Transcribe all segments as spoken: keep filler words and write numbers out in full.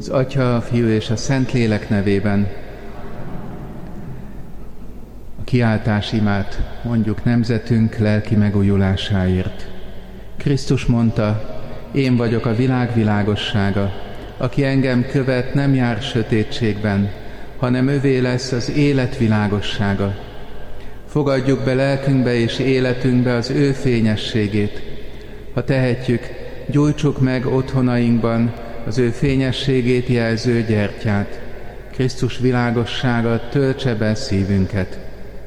Az Atya, a Fiú és a Szentlélek nevében a kiáltás imát mondjuk nemzetünk lelki megújulásáért. Krisztus mondta, én vagyok a világ világossága, aki engem követ, nem jár sötétségben, hanem övé lesz az élet világossága. Fogadjuk be lelkünkbe és életünkbe az ő fényességét. Ha tehetjük, gyújtsuk meg otthonainkban az ő fényességét jelző gyertyát. Krisztus világossága töltse be szívünket.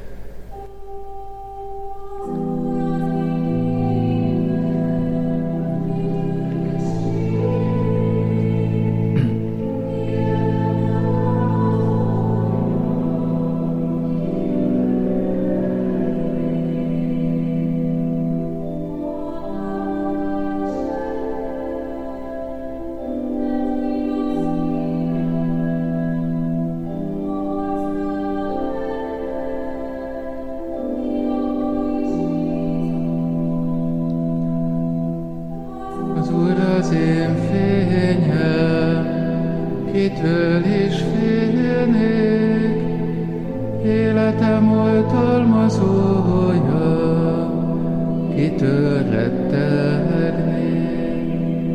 Az Úr az én fényem, kitől is félnék, életem oltalmazója, kitől rettegnék.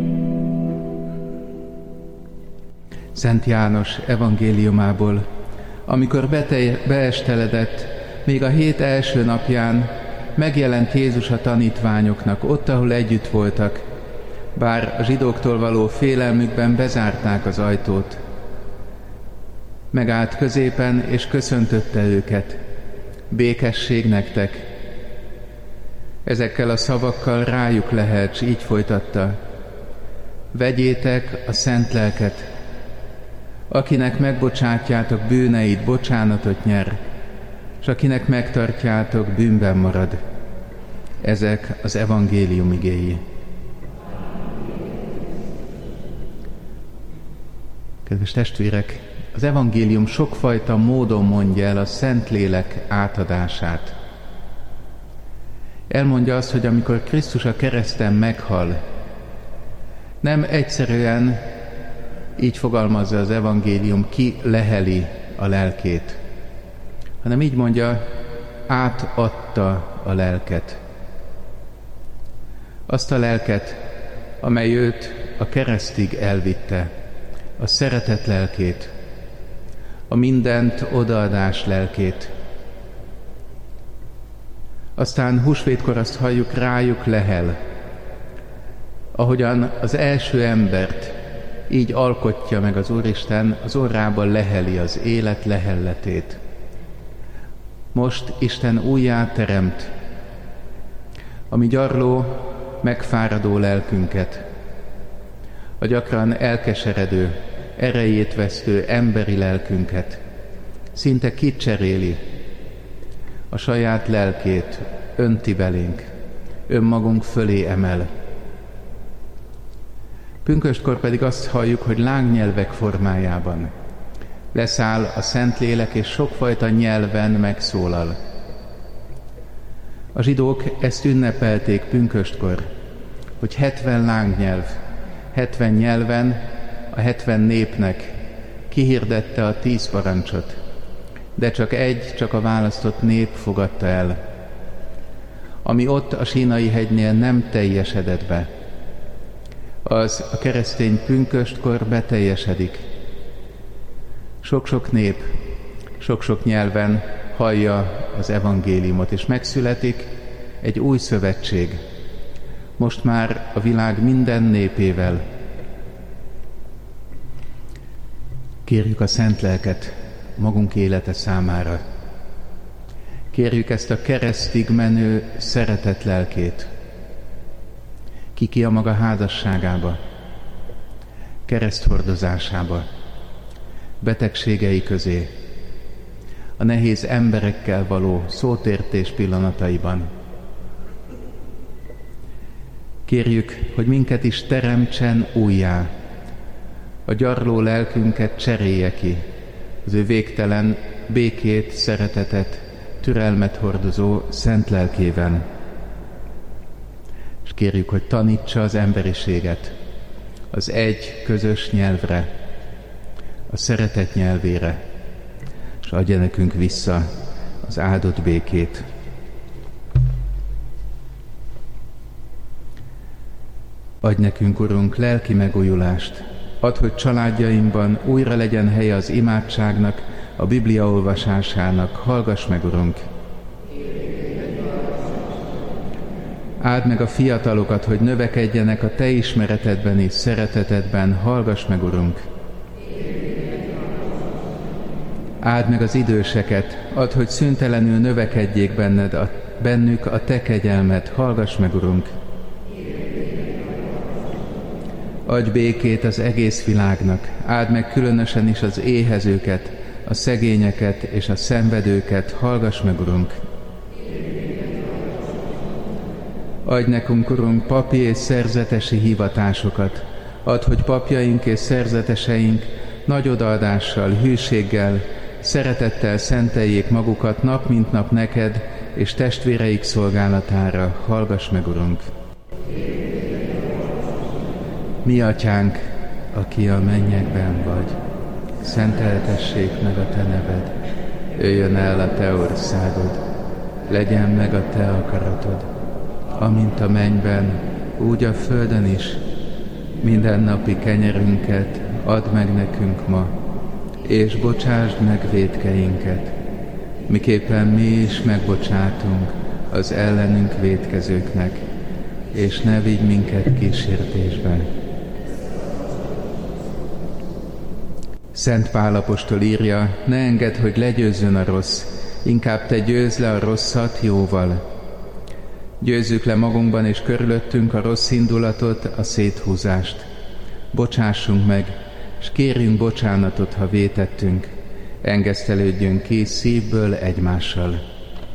Szent János evangéliumából, amikor bete- beesteledett, még a hét első napján megjelent Jézus a tanítványoknak ott, ahol együtt voltak, bár a zsidóktól való félelmükben bezárták az ajtót. Megállt középen, és köszöntötte őket. Békesség nektek! Ezekkel a szavakkal rájuk lehelt, s így folytatta. Vegyétek a szent lelket. Akinek megbocsátjátok bűneit, bocsánatot nyer, s akinek megtartjátok, bűnben marad. Ezek az evangélium igéi. Kedves testvérek, az evangélium sokfajta módon mondja el a Szentlélek átadását. Elmondja azt, hogy amikor Krisztus a kereszten meghal, nem egyszerűen, így fogalmazza az evangélium, ki leheli a lelkét, hanem így mondja, átadta a lelket. Azt a lelket, amely őt a keresztig elvitte, a szeretet lelkét, a mindent odaadás lelkét. Aztán húsvétkor azt halljuk, rájuk lehel. Ahogyan az első embert így alkotja meg az Úristen, az orrában leheli az élet lehelletét. Most Isten újjá teremt a mi gyarló, megfáradó lelkünket, a gyakran elkeseredő, erejét vesztő emberi lelkünket. Szinte kicseréli, a saját lelkét önti belénk, önmagunk fölé emel. Pünköstkor pedig azt halljuk, hogy lángnyelvek formájában leszáll a Szentlélek, és sokfajta nyelven megszólal. A zsidók ezt ünnepelték pünköstkor, hogy hetven lángnyelv, hetven nyelven a hetven népnek kihirdette a tíz parancsot, de csak egy, csak a választott nép fogadta el, ami ott a Sínai hegynél nem teljesedett be. Az a keresztény pünköstkor beteljesedik. Sok-sok nép, sok-sok nyelven hallja az evangéliumot, és megszületik egy új szövetség, most már a világ minden népével. Kérjük a Szent Lelket magunk élete számára. Kérjük ezt a keresztig menő szeretet lelkét. Ki ki a maga házasságába, kereszthordozásába, betegségei közé, a nehéz emberekkel való szótértés pillanataiban. Kérjük, hogy minket is teremtsen újjá, a gyarló lelkünket cserélje ki, az ő végtelen békét, szeretetet, türelmet hordozó szent lelkében. És kérjük, hogy tanítsa az emberiséget az egy közös nyelvre, a szeretet nyelvére, és adja nekünk vissza az áldott békét. Adj nekünk, Urunk, lelki megújulást. Add, hogy családjainkban újra legyen helye az imádságnak, a Biblia olvasásának. Hallgass meg, Urunk! Áld meg a fiatalokat, hogy növekedjenek a Te ismeretedben és szeretetedben. Hallgass meg, Urunk! Áld meg az időseket, add, hogy szüntelenül növekedjék benned a, bennük a Te kegyelmed. Hallgass meg, Urunk! Adj békét az egész világnak, áld meg különösen is az éhezőket, a szegényeket és a szenvedőket. Hallgass meg, Urunk! Adj nekünk, Urunk, papi és szerzetesi hivatásokat. Add, hogy papjaink és szerzeteseink nagy odaadással, hűséggel, szeretettel szenteljék magukat nap mint nap neked és testvéreik szolgálatára. Hallgass meg, Urunk! Mi Atyánk, aki a mennyekben vagy, szenteltessék meg a Te neved, jöjjön el a Te országod, legyen meg a Te akaratod, amint a mennyben, úgy a földön is. Mindennapi kenyerünket add meg nekünk ma, és bocsásd meg vétkeinket, miképpen mi is megbocsátunk az ellenünk vétkezőknek, és ne vigy minket kísértésbe. Szent Pál apostol írja, ne engedd, hogy legyőzzön a rossz, inkább te győzd le a rosszat jóval. Győzzük le magunkban és körülöttünk a rossz indulatot, a széthúzást. Bocsássunk meg, és kérjünk bocsánatot, ha vétettünk. Engesztelődjünk ki szívből egymással.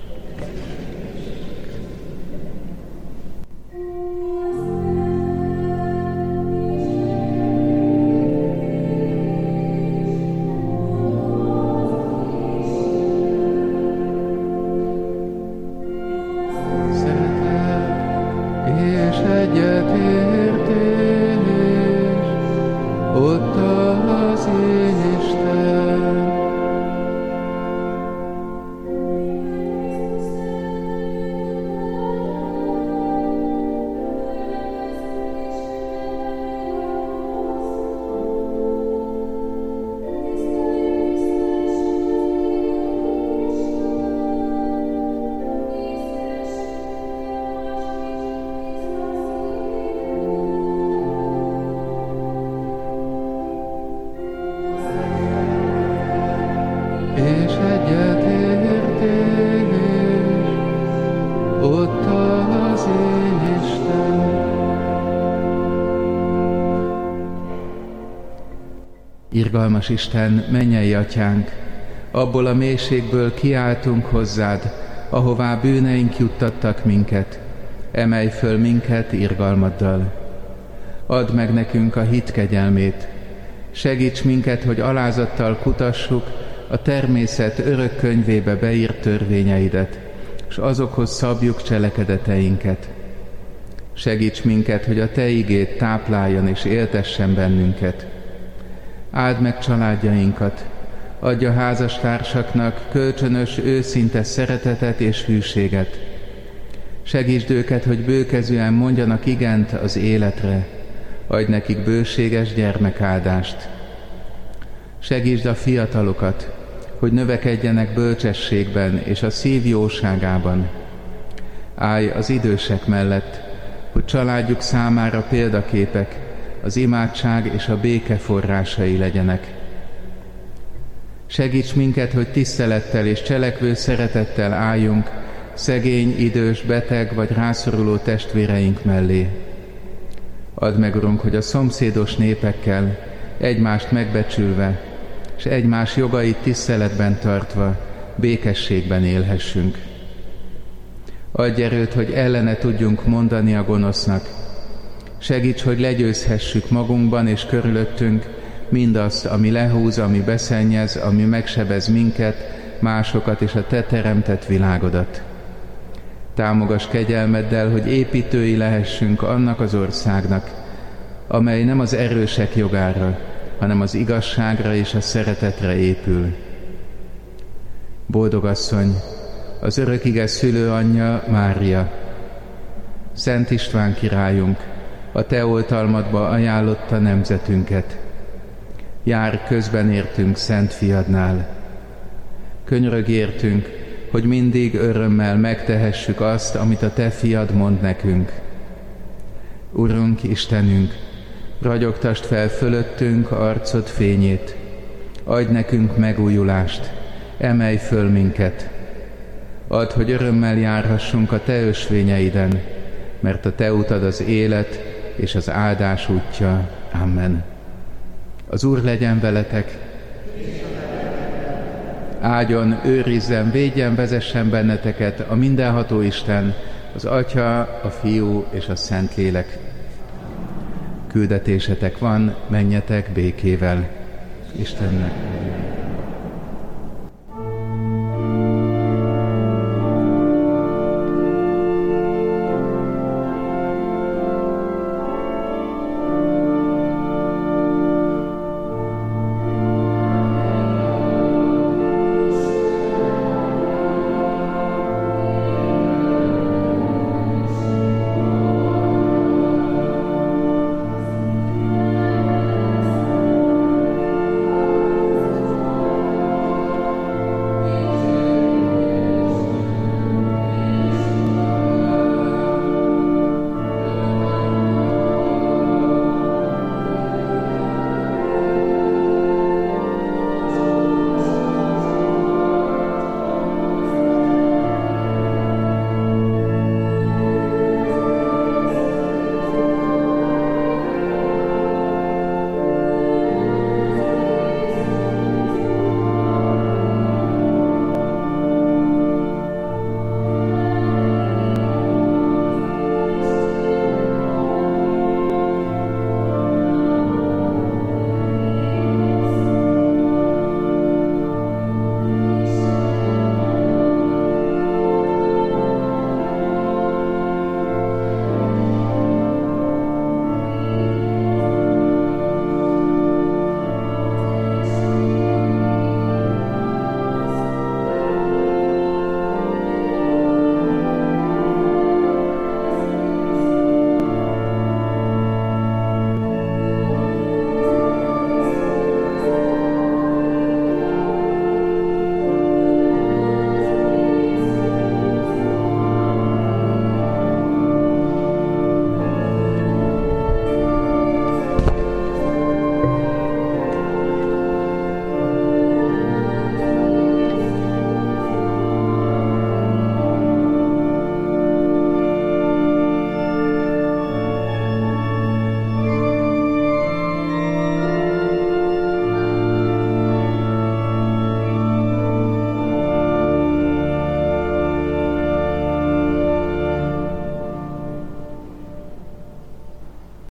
És egyetértés, ott az Isten. Irgalmas Isten, mennyei Atyánk, abból a mélységből kiáltunk hozzád, ahová bűneink juttattak minket. Emelj föl minket irgalmaddal. Add meg nekünk a hit kegyelmét. Segíts minket, hogy alázattal kutassuk a természet örök könyvébe beírt törvényeidet, és azokhoz szabjuk cselekedeteinket. Segíts minket, hogy a Te igéd tápláljon és éltessen bennünket. Áld meg családjainkat, adj a házastársaknak kölcsönös, őszinte szeretetet és hűséget. Segítsd őket, hogy bőkezűen mondjanak igent az életre, adj nekik bőséges gyermekáldást. Segítsd a fiatalokat, hogy növekedjenek bölcsességben és a szív jóságában. Állj az idősek mellett, hogy családjuk számára példaképek, az imádság és a béke forrásai legyenek. Segíts minket, hogy tisztelettel és cselekvő szeretettel álljunk szegény, idős, beteg vagy rászoruló testvéreink mellé. Add meg, Urunk, hogy a szomszédos népekkel egymást megbecsülve, és egymás jogait tiszteletben tartva békességben élhessünk. Adj erőt, hogy ellene tudjunk mondani a gonosznak. Segíts, hogy legyőzhessük magunkban és körülöttünk mindazt, ami lehúz, ami beszennyez, ami megsebez minket, másokat és a Te teremtett világodat. Támogass kegyelmeddel, hogy építői lehessünk annak az országnak, amely nem az erősek jogára, hanem az igazságra és a szeretetre épül. Boldog asszony, az örökige szülőanyja Mária, Szent István királyunk, a te oltalmadba ajánlotta nemzetünket. Jár közben értünk Szent Fiadnál. Könyörög értünk, hogy mindig örömmel megtehessük azt, amit a te fiad mond nekünk. Urunk, Istenünk, ragyogtasd fel fölöttünk arcod fényét, adj nekünk megújulást, emelj föl minket. Add, hogy örömmel járhassunk a te ösvényeiden, mert a te utad az élet és az áldás útja. Amen. Az Úr legyen veletek. Áldjon, őrizzen, védjen, vezessen benneteket a mindenható Isten, az Atya, a Fiú és a Szentlélek. Küldetésetek van, menjetek békével. Istennek.